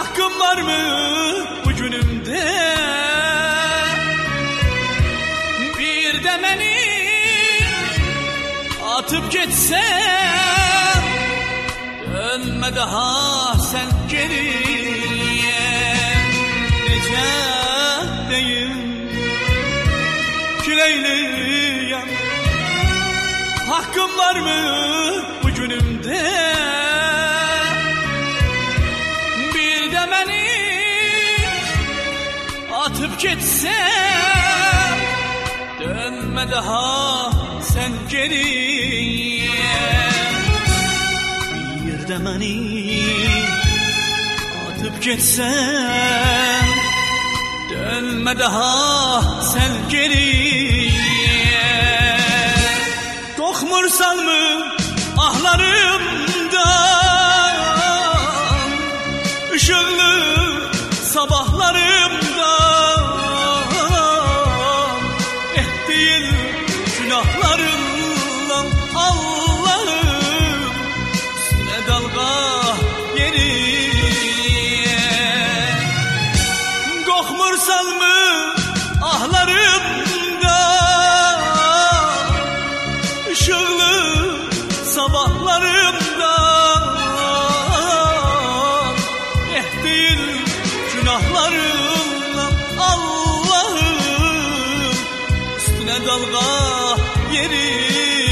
Hakkım var mı bu günümde? Bir de beni atıp geçsen, dönme daha sen geriye. Nece deyim küleyliyem, hakkım var mı bu günümde? Bir de beni atıp geçsen, dönme daha sen geriye. Bir de beni atıp geçsen, dönme daha sen geriye. Kokmursan mı ahlarımdan, ışıklı sabahlarımdan, ettiğin günahlarından Allah'ım, üstüne dalga yeriye. Kokmursan mı ahlarımdan, ışıklı sabahlarımdan, ettiğin günahlarımdan Allah'ım, üstüne dalga yeriye.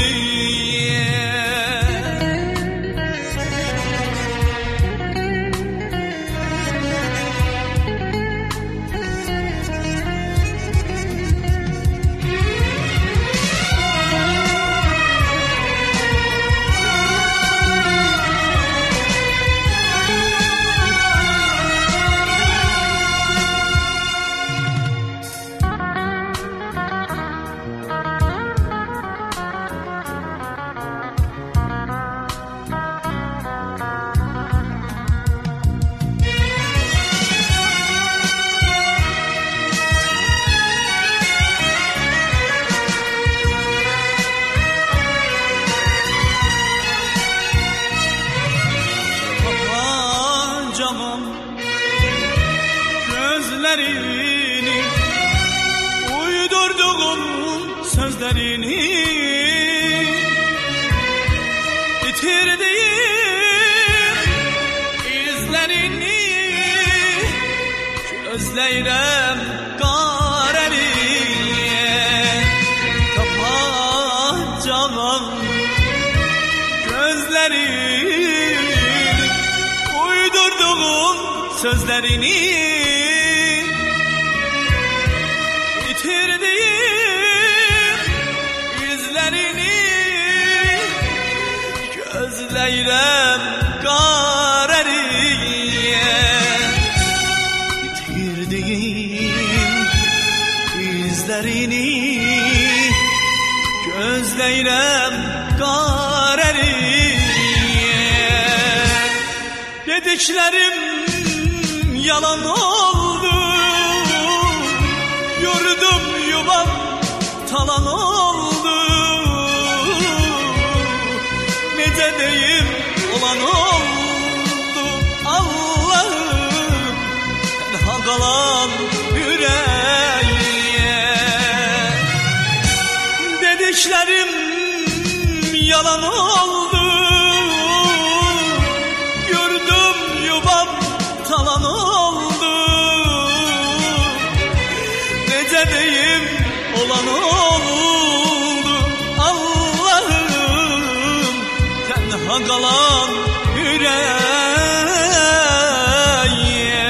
Gözlerini, uydurduğum sözlerini, bitirdiğim izlerini, gözleyrem gareriye. Kapacağım gözlerini, uydurduğum sözlerini, bitirdiğim izlerini, gözleyrem gareriye. Bitirdiğim izlerini, gözleyrem gareriye. Dediklerim yalan oldu, yurdum yuvam talan oldu. Nece deyim olan oldu Allah'ım, tenha kalan yüreğe. Dediklerim yalan oldu, yurdum yuvam talan oldu. Nece deyim olan oldu Allah'ım, tenha kalan yüreğe.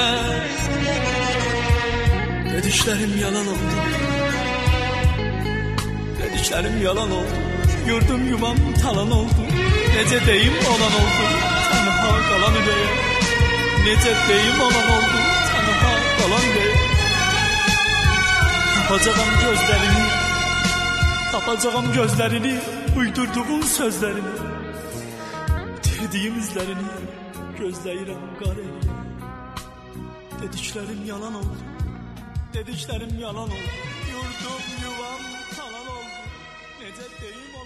Dediklerim yalan oldu, dediklerim yalan oldu, yurdum yuvam talan oldu. Nece deyim olan oldu, tenha kalan yüreğe. Nece deyim olan oldu, tenha kalan yüreğe. Tapacağım gözlerini, tapacağım gözlerini, uydurduğum sözlerini, bitirdiğim izlerini, gözleyrem gareriye. Dediklerim yalan oldu, dediklerim yalan oldu, yurdum yuvam talan oldu. Nece deyim